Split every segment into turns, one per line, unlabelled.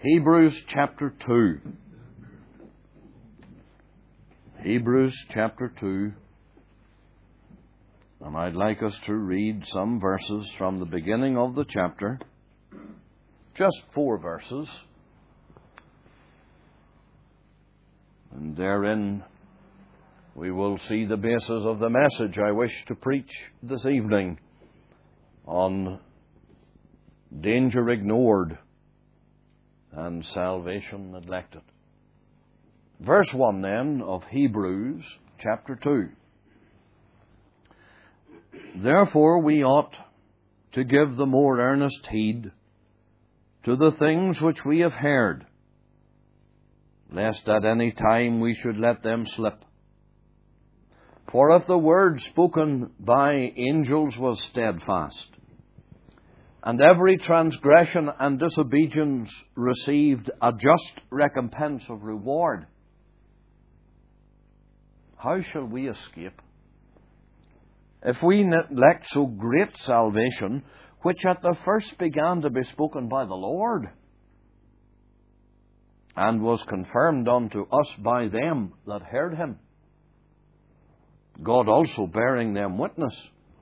Hebrews chapter 2. Hebrews chapter 2. And I'd like us to read some verses from the beginning of the chapter. Just 4 verses. And therein we will see the basis of the message I wish to preach this evening on danger ignored and salvation neglected. Verse 1 then of Hebrews chapter 2. Therefore we ought to give the more earnest heed to the things which we have heard, lest at any time we should let them slip. For if the word spoken by angels was steadfast, and every transgression and disobedience received a just recompense of reward, how shall we escape if we neglect so great salvation, which at the first began to be spoken by the Lord, and was confirmed unto us by them that heard him, God also bearing them witness,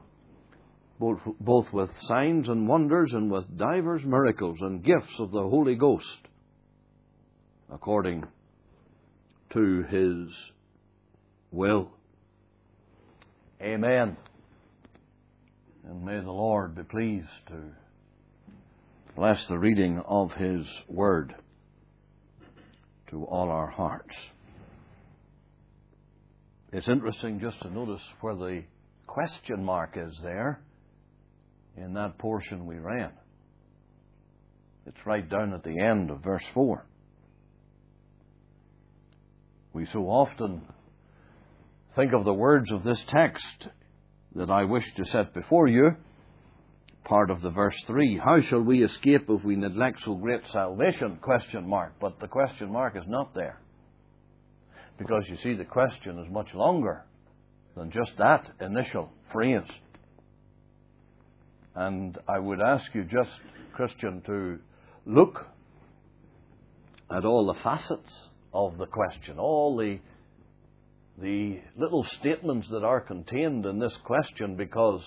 both with signs and wonders, and with divers miracles and gifts of the Holy Ghost, according to his will. Amen. And may the Lord be pleased to bless the reading of his word to all our hearts. It's interesting just to notice where the question mark is there in that portion we read. It's right down at the end of verse 4. We so often think of the words of this text that I wish to set before you, part of the verse 3. How shall we escape if we neglect so great salvation? Question mark. But the question mark is not there. Because you see, the question is much longer than just that initial phrase. And I would ask you just, Christian, to look at all the facets of the question, all the little statements that are contained in this question, because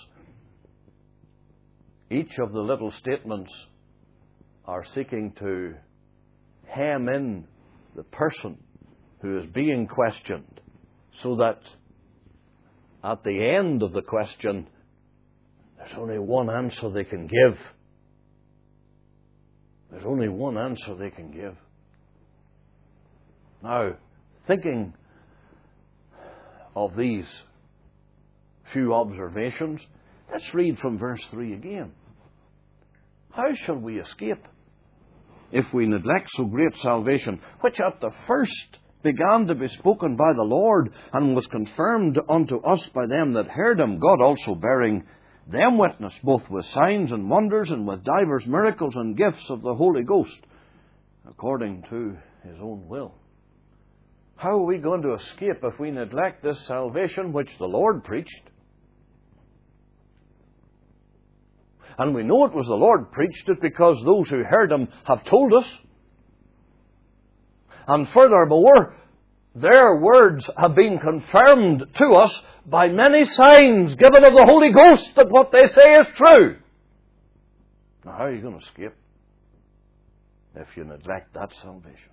each of the little statements are seeking to hem in the person who is being questioned, so that at the end of the question, there's only one answer they can give. There's only one answer they can give. Now, thinking of these few observations, let's read from verse 3 again. How shall we escape if we neglect so great salvation, which at the first began to be spoken by the Lord, and was confirmed unto us by them that heard him, God also bearing them witness, both with signs and wonders, and with divers miracles and gifts of the Holy Ghost, according to his own will? How are we going to escape if we neglect this salvation which the Lord preached? And we know it was the Lord preached it because those who heard him have told us. And furthermore, their words have been confirmed to us by many signs given of the Holy Ghost that what they say is true. Now, how are you going to escape if you neglect that salvation?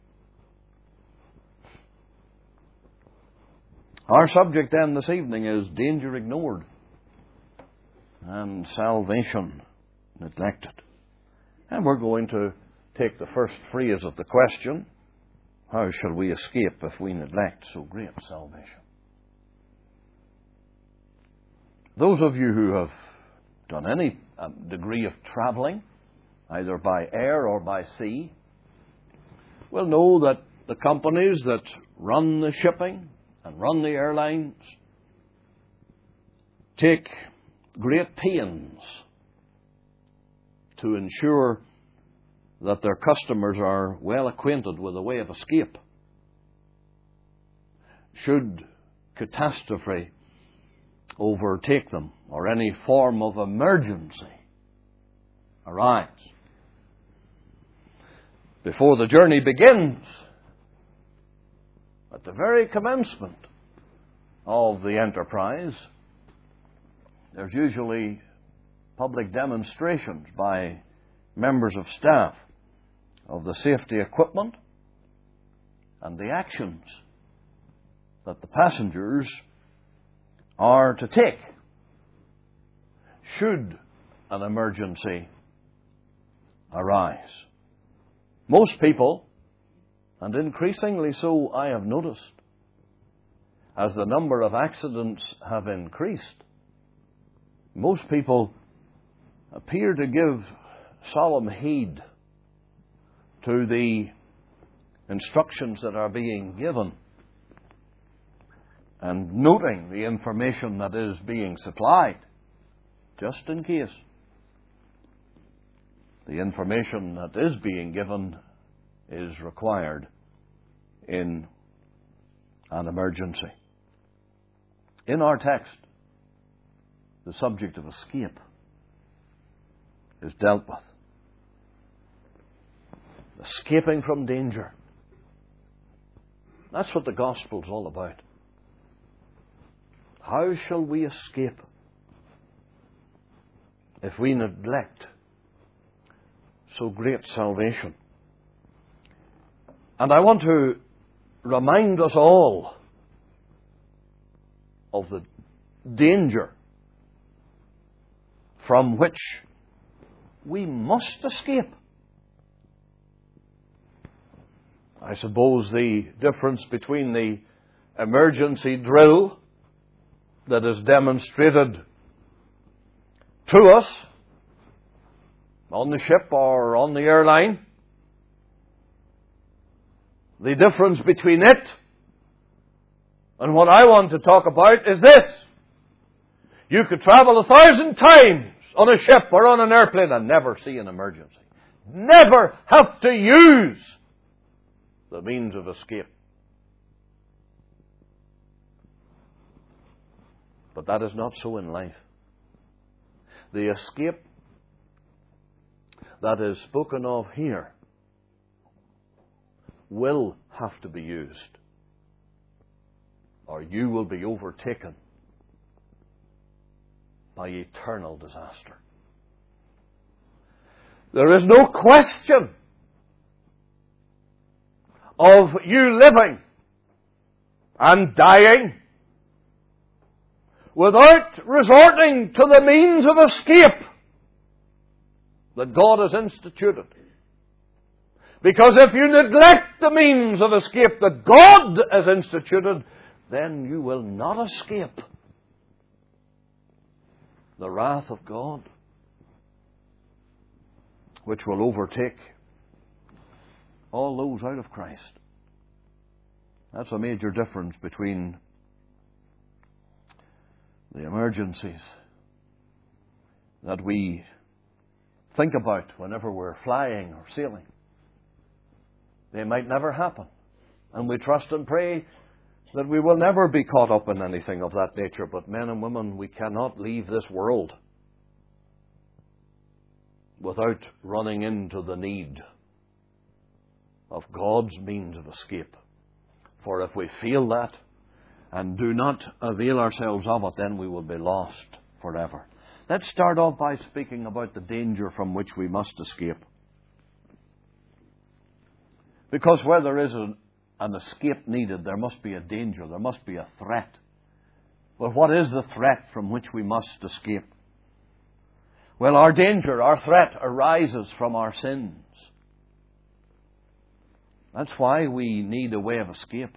Our subject then this evening is danger ignored and salvation neglected. And we're going to take the first phrase of the question. How shall we escape if we neglect so great salvation? Those of you who have done any degree of travelling, either by air or by sea, will know that the companies that run the shipping and run the airlines take great pains to ensure that their customers are well acquainted with the way of escape should catastrophe overtake them or any form of emergency arise. before the journey begins, at the very commencement of the enterprise, there's usually public demonstrations by members of staff of the safety equipment and the actions that the passengers are to take should an emergency arise. Most people, and increasingly so I have noticed, as the number of accidents have increased, most people appear to give solemn heed to the instructions that are being given and noting the information that is being supplied, just in case the information that is being given is required in an emergency. In our text, the subject of escape is dealt with. Escaping from danger. That's what the gospel's all about. How shall we escape if we neglect so great salvation? And I want to remind us all of the danger from which we must escape. I suppose the difference between the emergency drill that is demonstrated to us on the ship or on the airline, the difference between it and what I want to talk about is this. You could travel 1,000 times on a ship or on an airplane and never see an emergency. Never have to use the means of escape. But that is not so in life. The escape that is spoken of here will have to be used, or you will be overtaken by eternal disaster. There is no question of you living and dying without resorting to the means of escape that God has instituted. Because if you neglect the means of escape that God has instituted, then you will not escape the wrath of God, which will overtake all those out of Christ. That's a major difference between the emergencies that we think about whenever we're flying or sailing. They might never happen. And we trust and pray that we will never be caught up in anything of that nature. But men and women, we cannot leave this world without running into the need of God's means of escape. For if we fail that and do not avail ourselves of it, then we will be lost forever. Let's start off by speaking about the danger from which we must escape. Because where there is an escape needed, there must be a danger, there must be a threat. But what is the threat from which we must escape? Well, our danger, our threat arises from our sins. That's why we need a way of escape.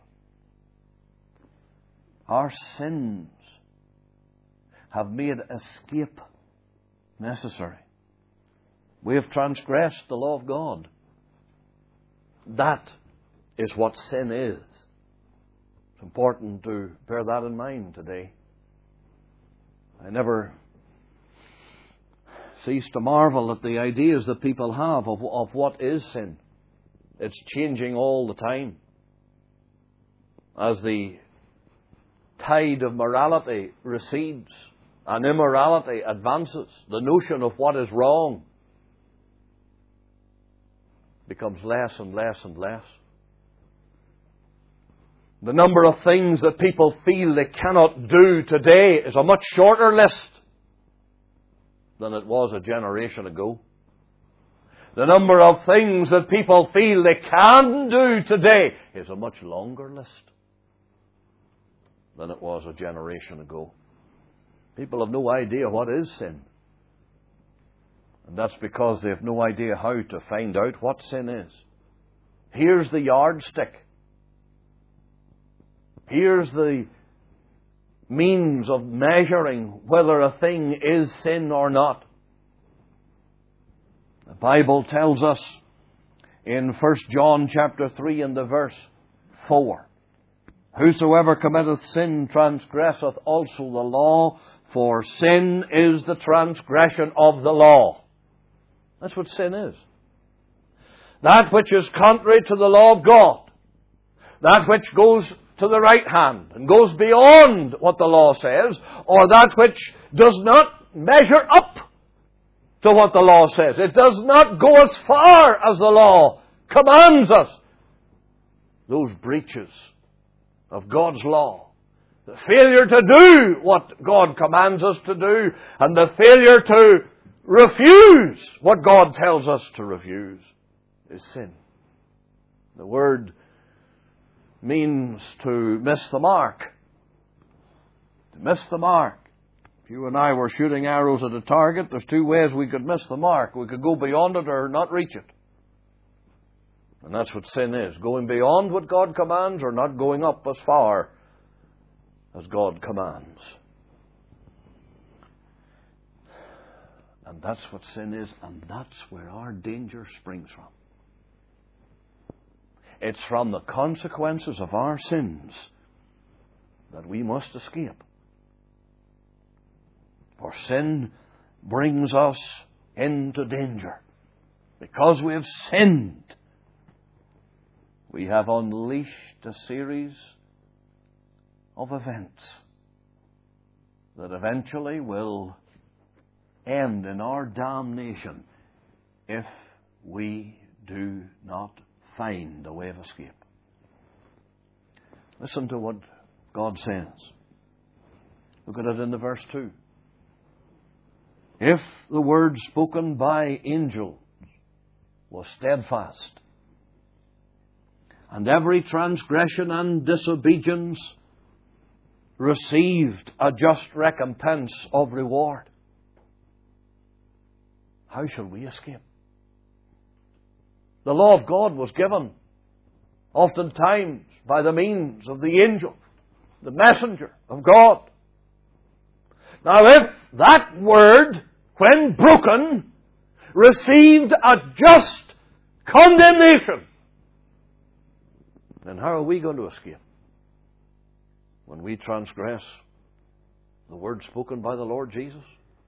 Our sins have made escape necessary. We have transgressed the law of God. That is what sin is. It's important to bear that in mind today. I never cease to marvel at the ideas that people have of what is sin. It's changing all the time. As the tide of morality recedes and immorality advances, the notion of what is wrong becomes less and less and less. The number of things that people feel they cannot do today is a much shorter list than it was a generation ago. The number of things that people feel they can do today is a much longer list than it was a generation ago. People have no idea what is sin. And that's because they have no idea how to find out what sin is. Here's the yardstick. Here's the means of measuring whether a thing is sin or not. The Bible tells us in 1 John chapter 3 and the verse 4, "Whosoever committeth sin transgresseth also the law, for sin is the transgression of the law." That's what sin is. That which is contrary to the law of God. That which goes to the right hand and goes beyond what the law says, or that which does not measure up to what the law says. It does not go as far as the law commands us. Those breaches of God's law, the failure to do what God commands us to do, and the failure to refuse what God tells us to refuse, is sin. The word means to miss the mark. To miss the mark. If you and I were shooting arrows at a target, there's two ways we could miss the mark. We could go beyond it or not reach it. And that's what sin is. Going beyond what God commands or not going up as far as God commands. And that's what sin is, and that's where our danger springs from. It's from the consequences of our sins that we must escape. For sin brings us into danger. Because we have sinned, we have unleashed a series of events that eventually will end in our damnation if we do not find a way of escape. Listen to what God says. Look at it in the verse 2. "If the word spoken by angels was steadfast, and every transgression and disobedience received a just recompense of reward, how shall we escape?" The law of God was given oftentimes by the means of the angel, the messenger of God. Now, if that word, when broken, received a just condemnation, then how are we going to escape when we transgress the word spoken by the Lord Jesus?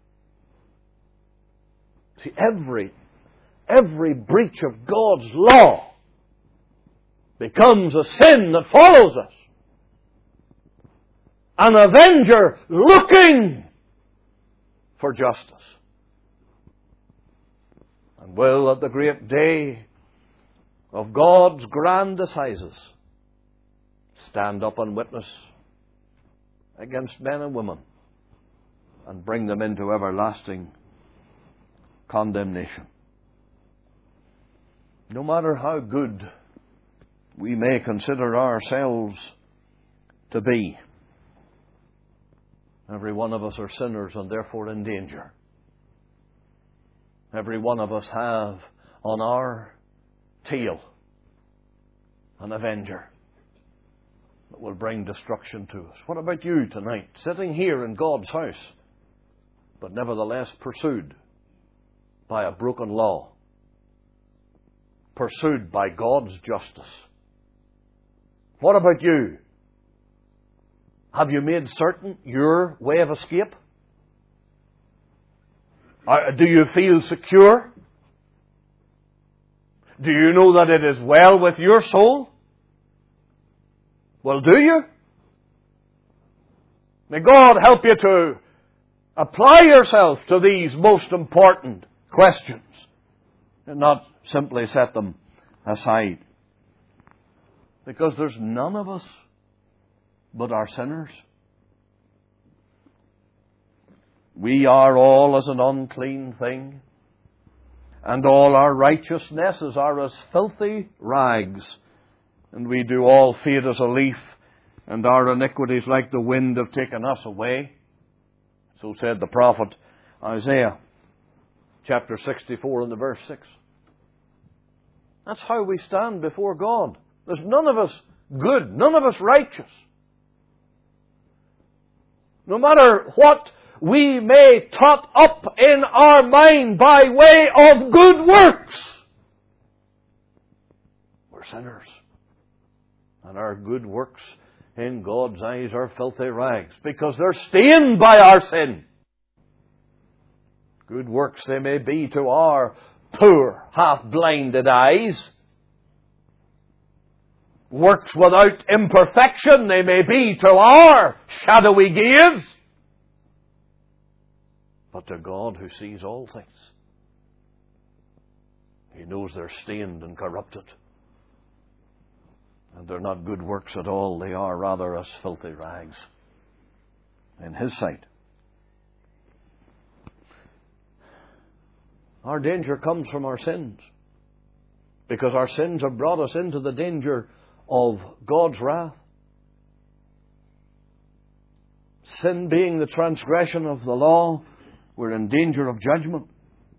See, every breach of God's law becomes a sin that follows us. An avenger looking for justice. And will at the great day of God's grand assizes stand up and witness against men and women and bring them into everlasting condemnation. No matter how good we may consider ourselves to be, every one of us are sinners and therefore in danger. Every one of us have on our tail an avenger that will bring destruction to us. What about you tonight, sitting here in God's house, but nevertheless pursued by a broken law? Pursued by God's justice. What about you? Have you made certain your way of escape? Do you feel secure? Do you know that it is well with your soul? Well, do you? May God help you to apply yourself to these most important questions and not simply set them aside. Because there's none of us but are sinners. We are all as an unclean thing, and all our righteousnesses are as filthy rags, and we do all fade as a leaf, and our iniquities like the wind have taken us away. So said the prophet Isaiah, chapter 64 and the verse 6. That's how we stand before God. There's none of us good, none of us righteous. No matter what we may tot up in our mind by way of good works, we're sinners. And our good works in God's eyes are filthy rags, because they're stained by our sin. Good works they may be to our poor, half-blinded eyes. Works without imperfection they may be to our shadowy gaze. But to God who sees all things, He knows they're stained and corrupted. And they're not good works at all. They are rather as filthy rags in His sight. Our danger comes from our sins, because our sins have brought us into the danger of God's wrath. Sin being the transgression of the law, we're in danger of judgment.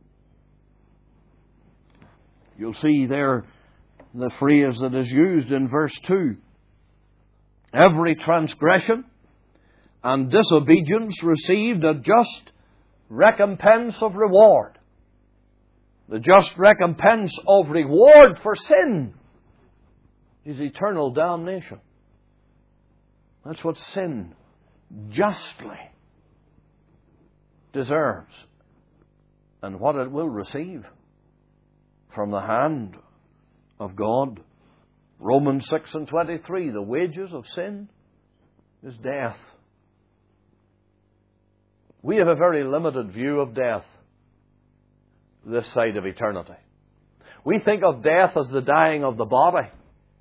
You'll see there the phrase that is used in verse 2. Every transgression and disobedience received a just recompense of reward. The just recompense of reward for sin is eternal damnation. That's what sin justly deserves, and what it will receive from the hand of God. Romans 6 and 23, the wages of sin is death. We have a very limited view of death this side of eternity. We think of death as the dying of the body.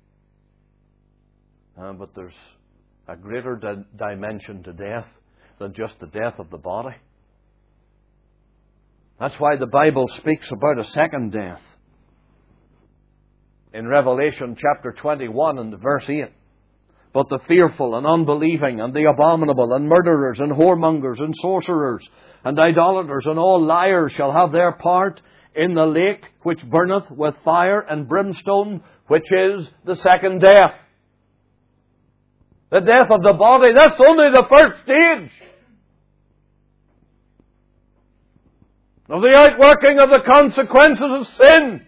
But there's a greater dimension to death than just the death of the body. That's why the Bible speaks about a second death. In Revelation chapter 21 and verse 8. But the fearful and unbelieving and the abominable and murderers and whoremongers and sorcerers and idolaters and all liars shall have their part in the lake which burneth with fire and brimstone, which is the second death. The death of the body, that's only the first stage of the outworking of the consequences of sin.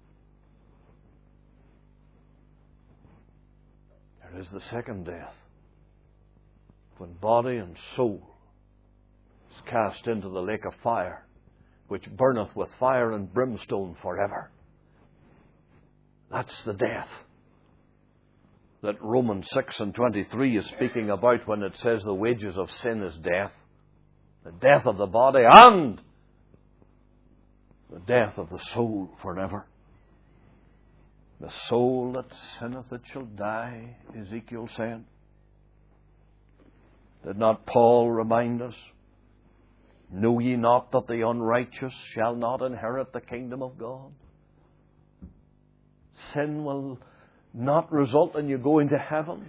There is the second death, when body and soul is cast into the lake of fire, which burneth with fire and brimstone forever. That's the death that Romans 6 and 23 is speaking about when it says the wages of sin is death. The death of the body and the death of the soul forever. The soul that sinneth, it shall die, Ezekiel said. Did not Paul remind us? Know ye not that the unrighteous shall not inherit the kingdom of God? Sin will not result in you going to heaven,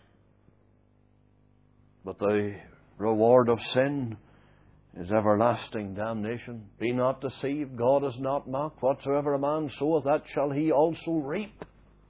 but the reward of sin is everlasting damnation. Be not deceived, God is not mocked. Whatsoever a man soweth, that shall he also reap.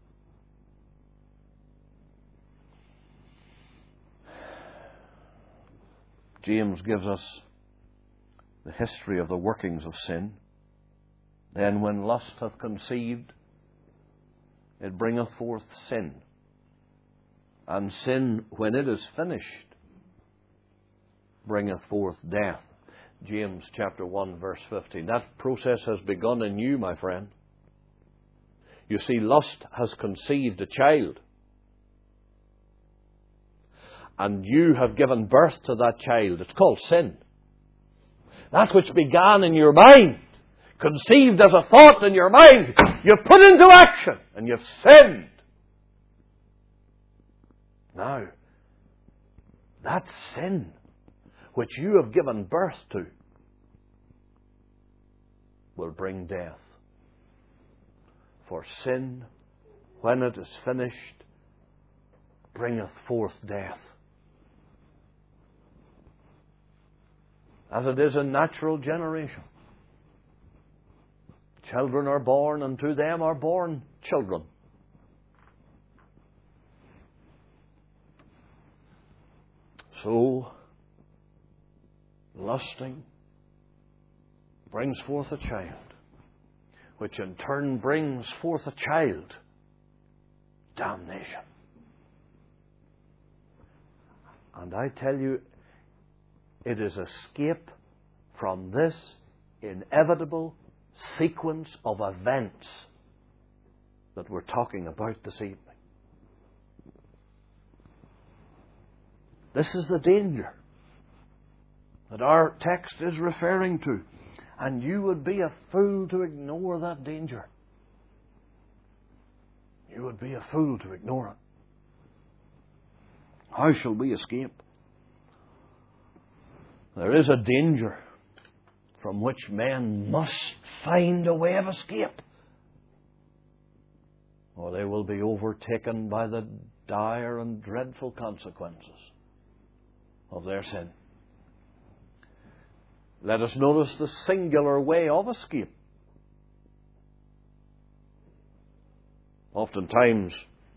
James gives us the history of the workings of sin. Then when lust hath conceived, it bringeth forth sin. And sin, when it is finished, bringeth forth death. James chapter 1 verse 15. That process has begun in you, my friend. You see, lust has conceived a child. And you have given birth to that child. It's called sin. That which began in your mind conceived as a thought in your mind, you've put into action, and you've sinned. Now, that sin which you have given birth to will bring death. For sin, when it is finished, bringeth forth death. As it is in natural generation. Children are born, and to them are born children. So, lusting brings forth a child, which in turn brings forth a child, damnation. And I tell you, it is escape from this inevitable sequence of events that we're talking about this evening. This is the danger that our text is referring to. And you would be a fool to ignore that danger. You would be a fool to ignore it. How shall we escape? There is a danger from which men must find a way of escape, or they will be overtaken by the dire and dreadful consequences of their sin. Let us notice the singular way of escape. Oftentimes,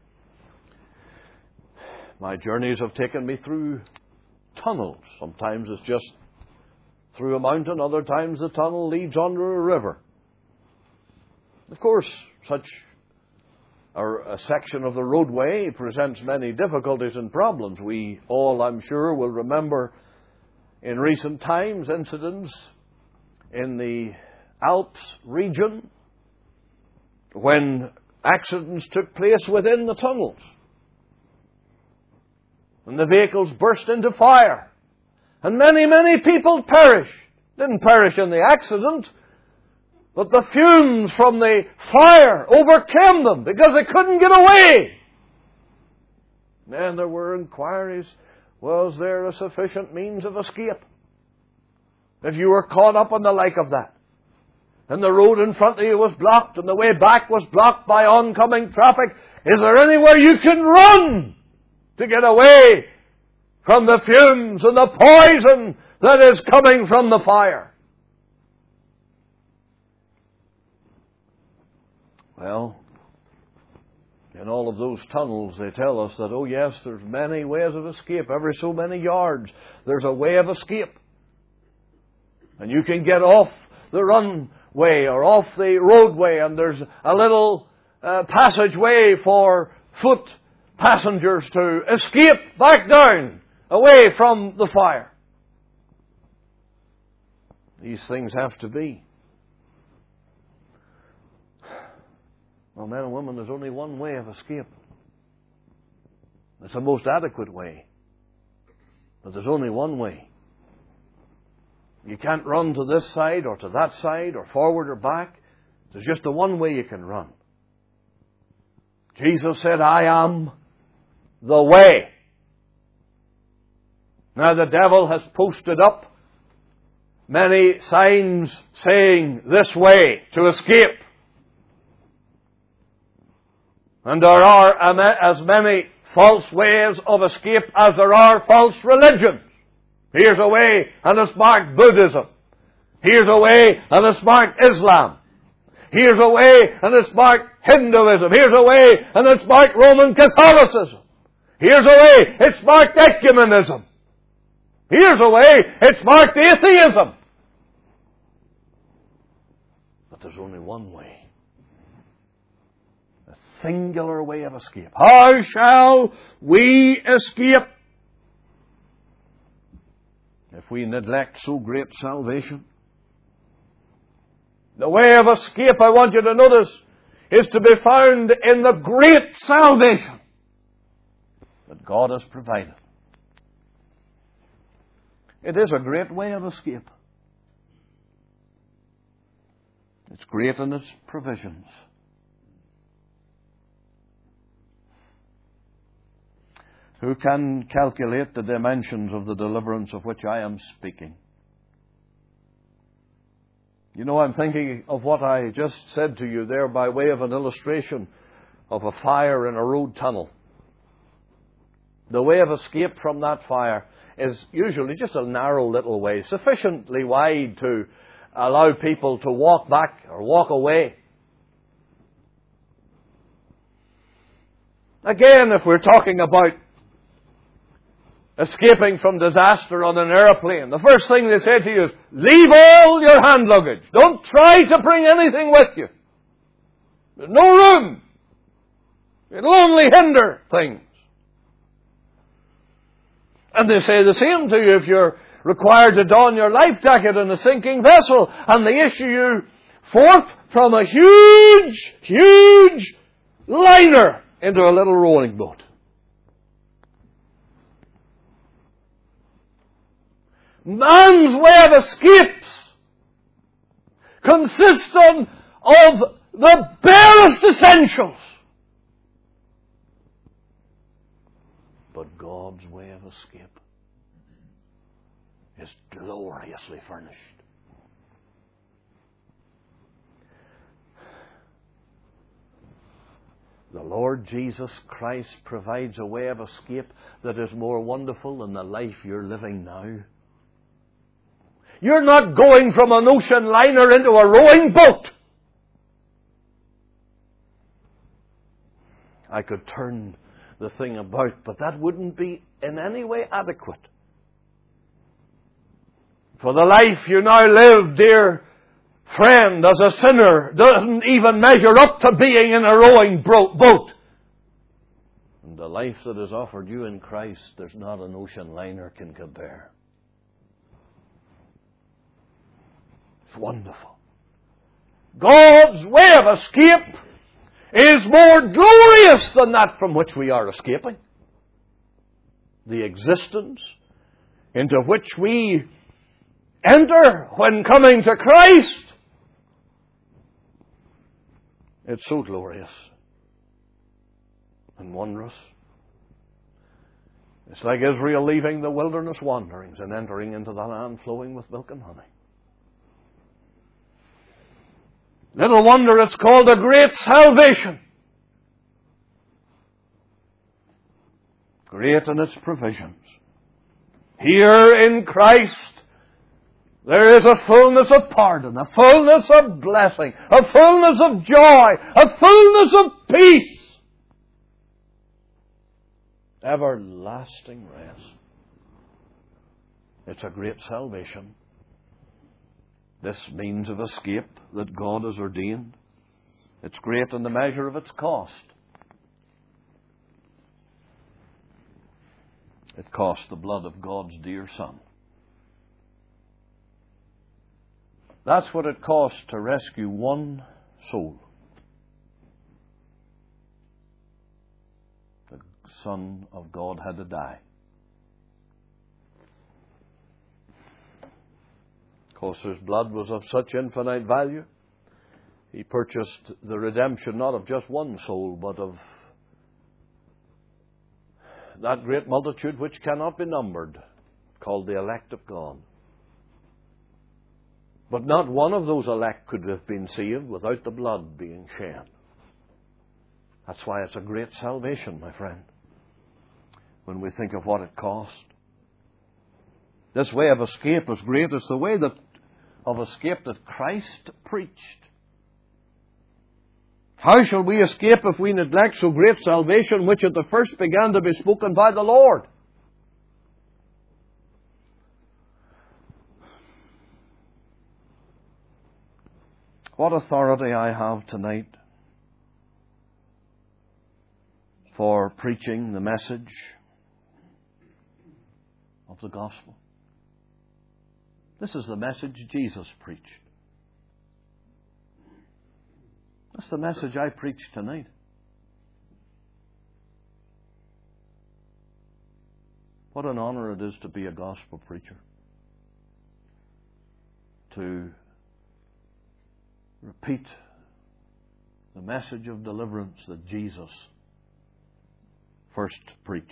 my journeys have taken me through tunnels. Sometimes it's just through a mountain. Other times the tunnel leads under a river. Of course, such a section of the roadway presents many difficulties and problems. We all, I'm sure, will remember in recent times incidents in the Alps region when accidents took place within the tunnels. And the vehicles burst into fire. And many, many people perished. Didn't perish in the accident, but the fumes from the fire overcame them because they couldn't get away. And there were inquiries. Was there a sufficient means of escape? If you were caught up in the like of that, and the road in front of you was blocked, and the way back was blocked by oncoming traffic, is there anywhere you can run to get away from the fumes and the poison that is coming from the fire? Well, in all of those tunnels, they tell us that, oh yes, there's many ways of escape. Every so many yards, there's a way of escape. And you can get off the runway or off the roadway, and there's a little passageway for foot passengers to escape back down, away from the fire. These things have to be. Well, men and women, there's only one way of escape. It's the most adequate way. But there's only one way. You can't run to this side or to that side or forward or back. There's just the one way you can run. Jesus said, I am the way. Now the devil has posted up many signs saying this way to escape. And there are as many false ways of escape as there are false religions. Here's a way, and it's marked Buddhism. Here's a way, and it's marked Islam. Here's a way, and it's marked Hinduism. Here's a way, and it's marked Roman Catholicism. Here's a way, it's marked ecumenism. Here's a way, it's marked atheism. But there's only one way. A singular way of escape. How shall we escape if we neglect so great salvation? The way of escape, I want you to notice, is to be found in the great salvation that God has provided. It is a great way of escape. It's great in its provisions. Who can calculate the dimensions of the deliverance of which I am speaking? You know, I'm thinking of what I just said to you there by way of an illustration of a fire in a road tunnel. The way of escape from that fire is usually just a narrow little way, sufficiently wide to allow people to walk back or walk away. Again, if we're talking about escaping from disaster on an airplane, the first thing they say to you is, leave all your hand luggage. Don't try to bring anything with you. There's no room. It'll only hinder things. And they say the same to you if you're required to don your life jacket in a sinking vessel, and they issue you forth from a huge, huge liner into a little rowing boat. Man's way of escapes consists of the barest essentials. But God's way of escape is gloriously furnished. The Lord Jesus Christ provides a way of escape that is more wonderful than the life you're living now. You're not going from an ocean liner into a rowing boat. I could turn the thing about, but that wouldn't be in any way adequate. For the life you now live, dear friend, as a sinner, doesn't even measure up to being in a rowing boat. And the life that is offered you in Christ, there's not an ocean liner can compare. It's wonderful. God's way of escape is more glorious than that from which we are escaping. The existence into which we enter when coming to Christ, it's so glorious and wondrous. It's like Israel leaving the wilderness wanderings and entering into the land flowing with milk and honey. Little wonder it's called a great salvation. Great in its provisions. Here in Christ, there is a fullness of pardon, a fullness of blessing, a fullness of joy, a fullness of peace. Everlasting rest. It's a great salvation. This means of escape that God has ordained. It's great in the measure of its cost. It cost the blood of God's dear Son. That's what it cost to rescue one soul. The Son of God had to die. Because His blood was of such infinite value, He purchased the redemption not of just one soul, but of that great multitude which cannot be numbered, called the elect of God. But not one of those elect could have been saved without the blood being shed. That's why it's a great salvation, my friend, when we think of what it cost. This way of escape is great. It's the way of escape that Christ preached. How shall we escape if we neglect so great salvation, which at the first began to be spoken by the Lord? What authority I have tonight for preaching the message of the gospel. This is the message Jesus preached. That's the message I preach tonight. What an honor it is to be a gospel preacher. To repeat the message of deliverance that Jesus first preached.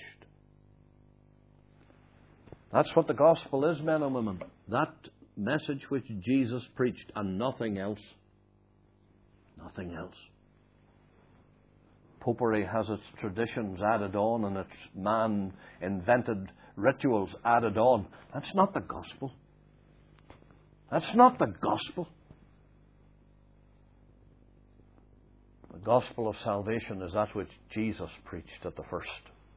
That's what the gospel is, men and women. That message which Jesus preached, and nothing else. Nothing else. Popery has its traditions added on and its man-invented rituals added on. That's not the gospel. That's not the gospel. The gospel of salvation is that which Jesus preached at the first.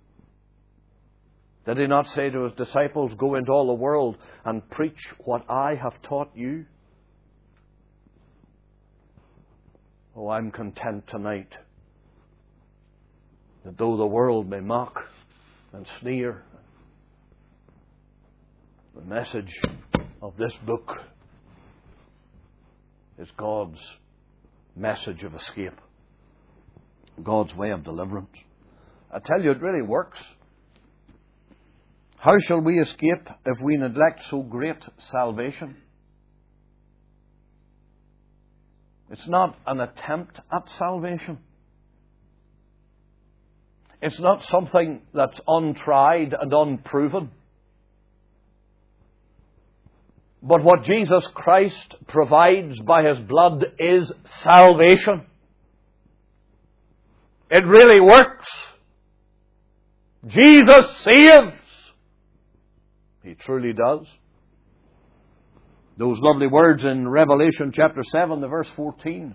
Did he not say to his disciples, "Go into all the world and preach what I have taught you"? Oh, I'm content tonight that though the world may mock and sneer, the message of this book is God's message of escape, God's way of deliverance. I tell you, it really works. How shall we escape if we neglect so great salvation? It's not an attempt at salvation. It's not something that's untried and unproven. But what Jesus Christ provides by His blood is salvation. It really works. Jesus saves. He truly does. Those lovely words in Revelation chapter 7, the verse 14.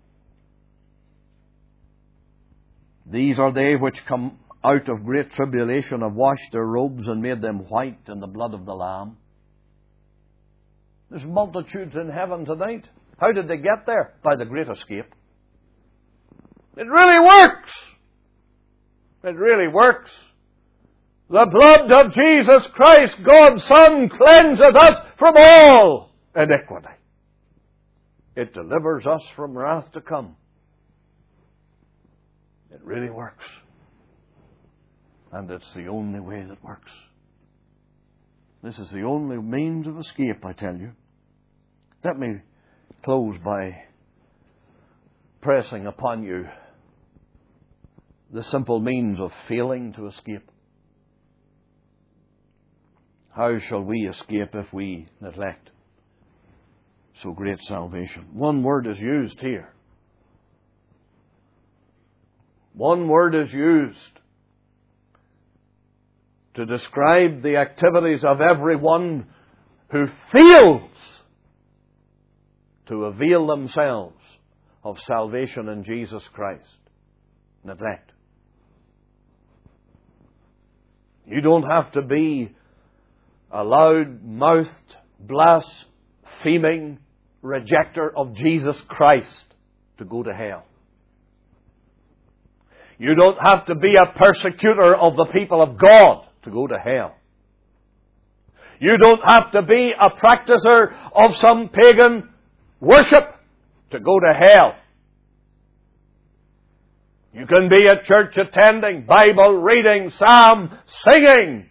These are they which come out of great tribulation, have washed their robes and made them white in the blood of the Lamb. There's multitudes in heaven tonight. How did they get there? By the great escape. It really works. It really works. The blood of Jesus Christ, God's Son, cleanses us from all iniquity. It delivers us from wrath to come. It really works. And it's the only way that works. This is the only means of escape, I tell you. Let me close by pressing upon you the simple means of failing to escape. How shall we escape if we neglect so great salvation? One word is used here. One word is used to describe the activities of everyone who fails to avail themselves of salvation in Jesus Christ. Neglect. You don't have to be a loud-mouthed, blaspheming rejecter of Jesus Christ to go to hell. You don't have to be a persecutor of the people of God to go to hell. You don't have to be a practicer of some pagan worship to go to hell. You can be a church attending, Bible reading, psalm singing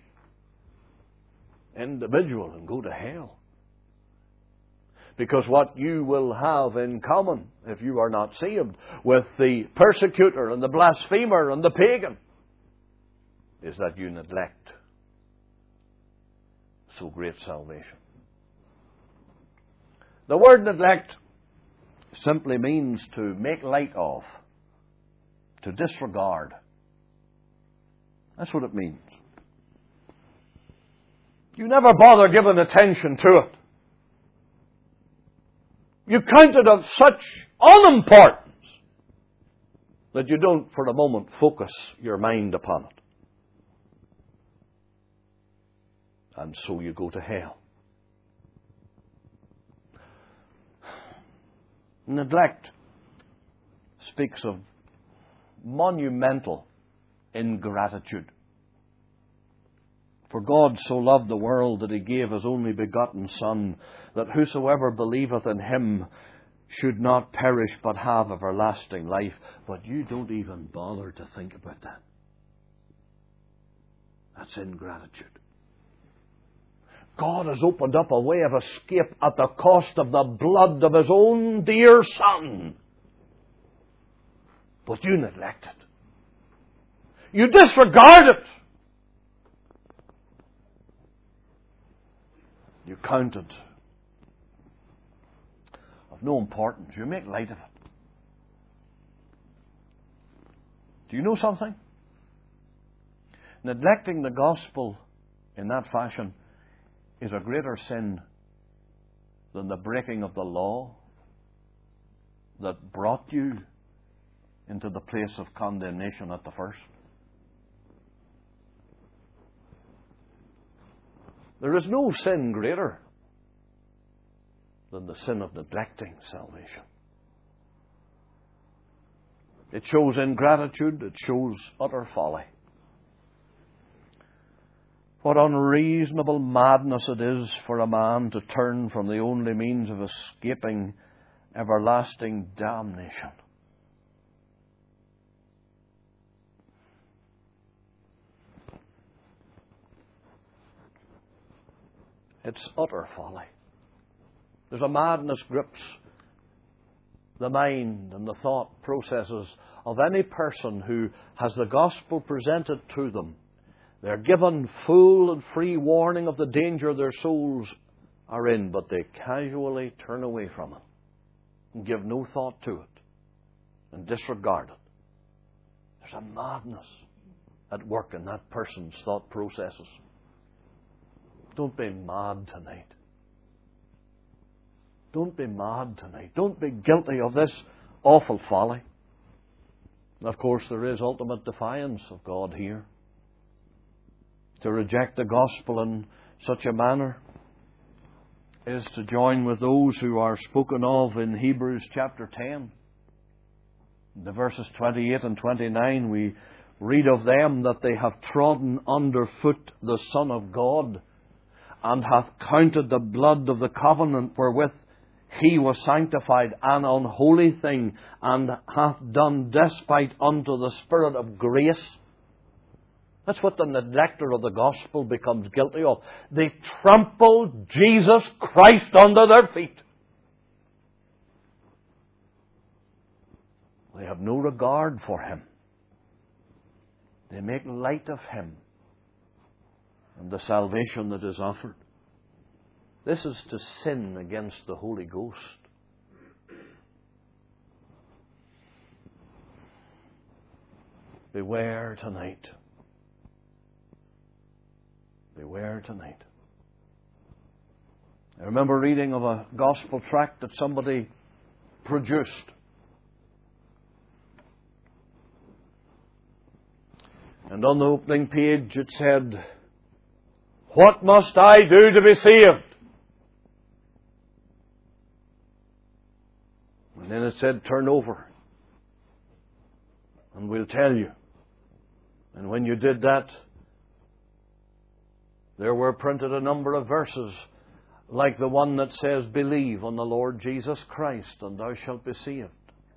individual and go to hell. Because what you will have in common, if you are not saved, with the persecutor and the blasphemer and the pagan, is that you neglect so great salvation. The word neglect simply means to make light of, to disregard. That's what it means. You never bother giving attention to it. You count it of such unimportance that you don't for a moment focus your mind upon it. And so you go to hell. Neglect speaks of monumental ingratitude. For God so loved the world that He gave His only begotten Son, that whosoever believeth in Him should not perish but have everlasting life. But you don't even bother to think about that. That's ingratitude. God has opened up a way of escape at the cost of the blood of His own dear Son. But you neglect it. You disregard it. You count it of no importance. You make light of it. Do you know something? Neglecting the gospel in that fashion is a greater sin than the breaking of the law that brought you into the place of condemnation at the first. There is no sin greater than the sin of neglecting salvation. It shows ingratitude. It shows utter folly. What unreasonable madness it is for a man to turn from the only means of escaping everlasting damnation. It's utter folly. There's a madness grips the mind and the thought processes of any person who has the gospel presented to them. They're given full and free warning of the danger their souls are in, but they casually turn away from it and give no thought to it and disregard it. There's a madness at work in that person's thought processes. Don't be mad tonight. Don't be mad tonight. Don't be guilty of this awful folly. Of course, there is ultimate defiance of God here. To reject the gospel in such a manner is to join with those who are spoken of in Hebrews chapter 10. In the verses 28 and 29, we read of them that they have trodden under foot the Son of God, and hath counted the blood of the covenant wherewith He was sanctified an unholy thing, and hath done despite unto the Spirit of grace. That's what the neglector of the gospel becomes guilty of. They trample Jesus Christ under their feet. They have no regard for Him. They make light of Him and the salvation that is offered. This is to sin against the Holy Ghost. Beware tonight. Beware tonight. I remember reading of a gospel tract that somebody produced. And on the opening page it said, "What must I do to be saved?" And then it said, "Turn over, and we'll tell you." And when you did that, there were printed a number of verses, like the one that says, "Believe on the Lord Jesus Christ, and thou shalt be saved."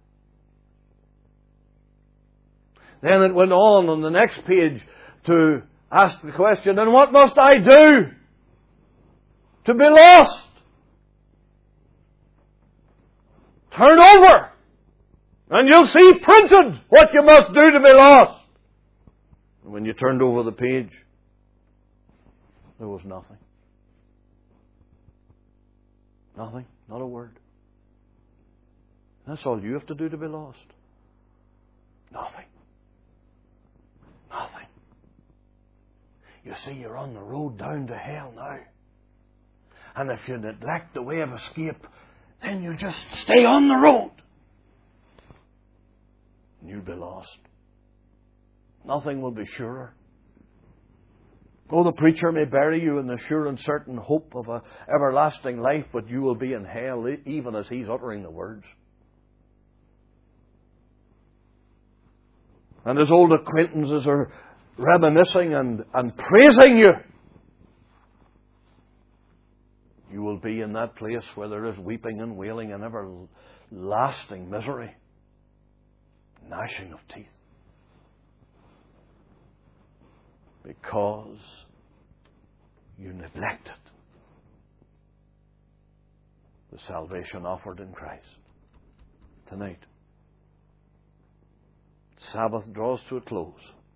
Then it went on the next page to ask the question, "And what must I do to be lost?" Turn over, and you'll see printed what you must do to be lost. And when you turned over the page, there was nothing. Nothing. Not a word. That's all you have to do to be lost. Nothing. Nothing. You see, you're on the road down to hell now. And if you neglect the way of escape, then you just stay on the road. And you'll be lost. Nothing will be surer. Oh, the preacher may bury you in the sure and certain hope of an everlasting life, but you will be in hell even as he's uttering the words. And his old acquaintances are reminiscing and praising you. You will be in that place where there is weeping and wailing and everlasting misery, gnashing of teeth. Because you neglected the salvation offered in Christ. Tonight, Sabbath draws to a close.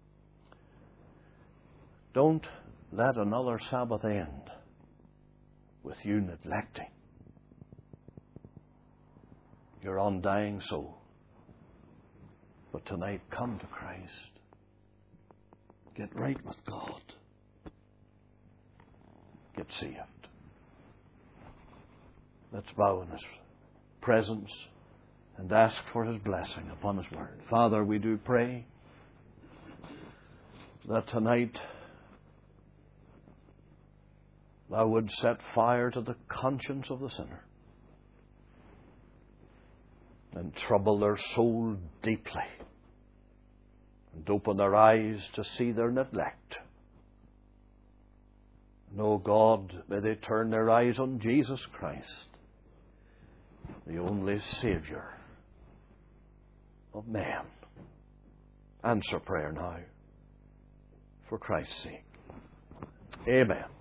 Don't let another Sabbath end with you neglecting your undying soul. But tonight, come to Christ. Get right with God. Get saved. Let's bow in His presence and ask for His blessing upon His word. Father, we do pray that tonight Thou would set fire to the conscience of the sinner and trouble their soul deeply and open their eyes to see their neglect. And, O God, may they turn their eyes on Jesus Christ, the only Saviour of man. Answer prayer now, for Christ's sake. Amen.